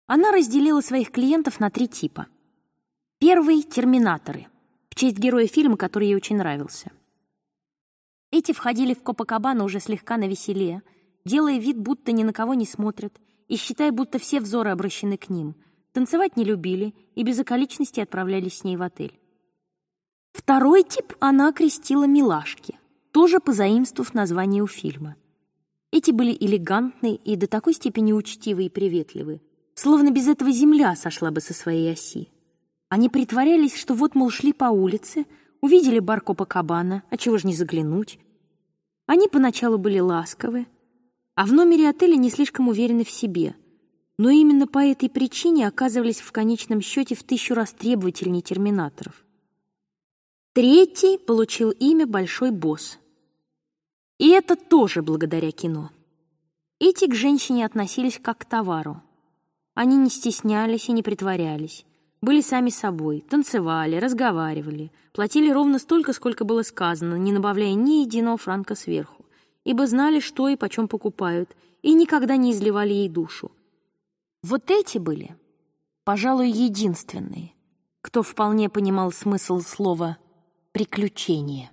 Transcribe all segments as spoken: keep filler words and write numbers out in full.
Она разделила своих клиентов на три типа. Первый — терминаторы, в честь героя фильма, который ей очень нравился. Эти входили в Копакабану уже слегка навеселе, делая вид, будто ни на кого не смотрят, и считая, будто все взоры обращены к ним. Танцевать не любили и без околичностей отправлялись с ней в отель. Второй тип она окрестила «милашки», тоже позаимствовав название у фильма. Эти были элегантные и до такой степени учтивые и приветливые, словно без этого земля сошла бы со своей оси. Они притворялись, что вот, мол, шли по улице, увидели бар Копакабана, а чего ж не заглянуть. Они поначалу были ласковы, а в номере отеля не слишком уверены в себе, но именно по этой причине оказывались в конечном счете в тысячу раз требовательнее терминаторов. Третий получил имя «Большой босс». И это тоже благодаря кино. Эти к женщине относились как к товару. Они не стеснялись и не притворялись, были сами собой, танцевали, разговаривали, платили ровно столько, сколько было сказано, не набавляя ни единого франка сверху, ибо знали, что и почем покупают, и никогда не изливали ей душу. Вот эти были, пожалуй, единственные, кто вполне понимал смысл слова «приключение».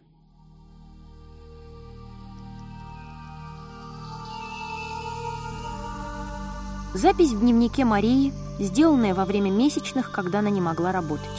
Запись в дневнике Марии, сделанная во время месячных, когда она не могла работать.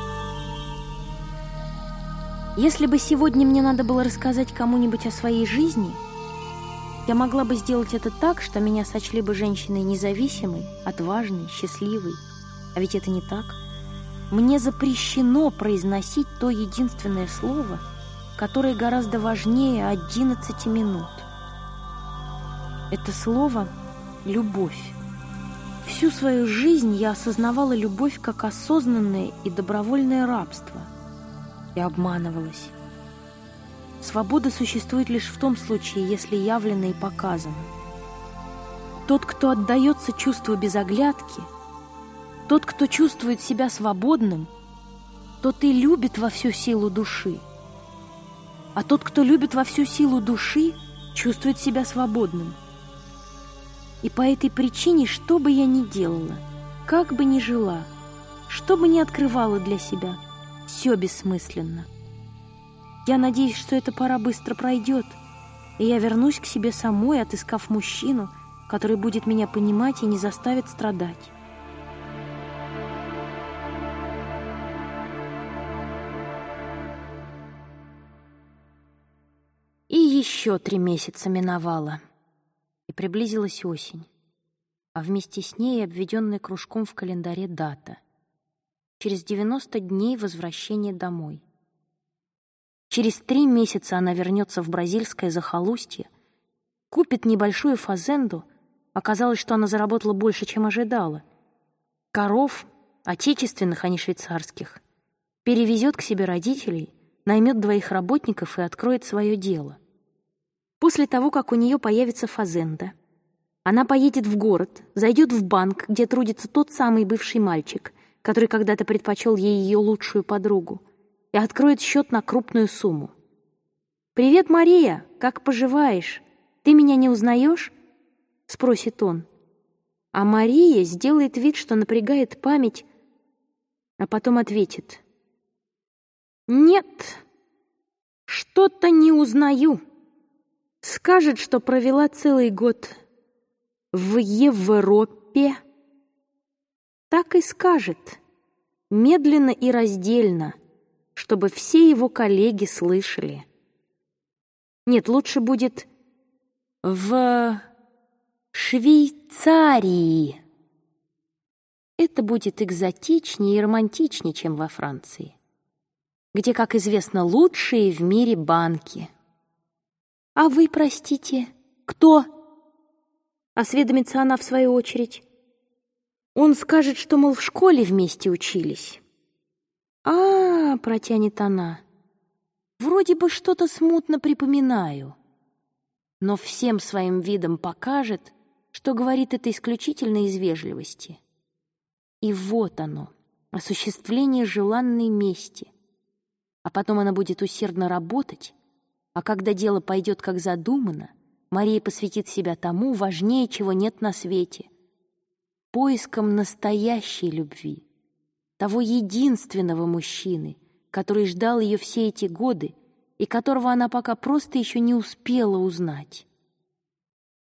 Если бы сегодня мне надо было рассказать кому-нибудь о своей жизни, я могла бы сделать это так, что меня сочли бы женщиной независимой, отважной, счастливой. А ведь это не так. Мне запрещено произносить то единственное слово, которое гораздо важнее одиннадцати минут. Это слово — любовь. Всю свою жизнь я осознавала любовь как осознанное и добровольное рабство. И обманывалась. Свобода существует лишь в том случае, если явлена и показана. Тот, кто отдается чувству без оглядки, тот, кто чувствует себя свободным, тот и любит во всю силу души. А тот, кто любит во всю силу души, чувствует себя свободным. И по этой причине, что бы я ни делала, как бы ни жила, что бы ни открывала для себя, все бессмысленно. Я надеюсь, что эта пора быстро пройдет, и я вернусь к себе самой, отыскав мужчину, который будет меня понимать и не заставит страдать. И еще три месяца миновало. И приблизилась осень, а вместе с ней обведенная кружком в календаре дата. Через девяносто дней возвращение домой. Через три месяца она вернется в бразильское захолустье, купит небольшую фазенду, оказалось, что она заработала больше, чем ожидала, коров, отечественных, а не швейцарских, перевезет к себе родителей, наймет двоих работников и откроет свое дело. После того, как у нее появится фазенда, она поедет в город, зайдет в банк, где трудится тот самый бывший мальчик, который когда-то предпочел ей ее лучшую подругу, и откроет счет на крупную сумму. «Привет, Мария, как поживаешь? Ты меня не узнаешь?» — спросит он. А Мария сделает вид, что напрягает память, а потом ответит: «Нет, что-то не узнаю». Скажет, что провела целый год в Европе. Так и скажет, медленно и раздельно, чтобы все его коллеги слышали. Нет, лучше будет в Швейцарии. Это будет экзотичнее и романтичнее, чем во Франции, где, как известно, лучшие в мире банки. «А вы, простите, кто?» — осведомится она в свою очередь. Он скажет, что, мол, в школе вместе учились. «А, — протянет она, — вроде бы что-то смутно припоминаю», но всем своим видом покажет, что говорит это исключительно из вежливости. И вот оно, осуществление желанной мести. А потом она будет усердно работать, а когда дело пойдет как задумано, Мария посвятит себя тому, важнее чего нет на свете. поиском настоящей любви, того единственного мужчины, который ждал ее все эти годы и которого она пока просто еще не успела узнать.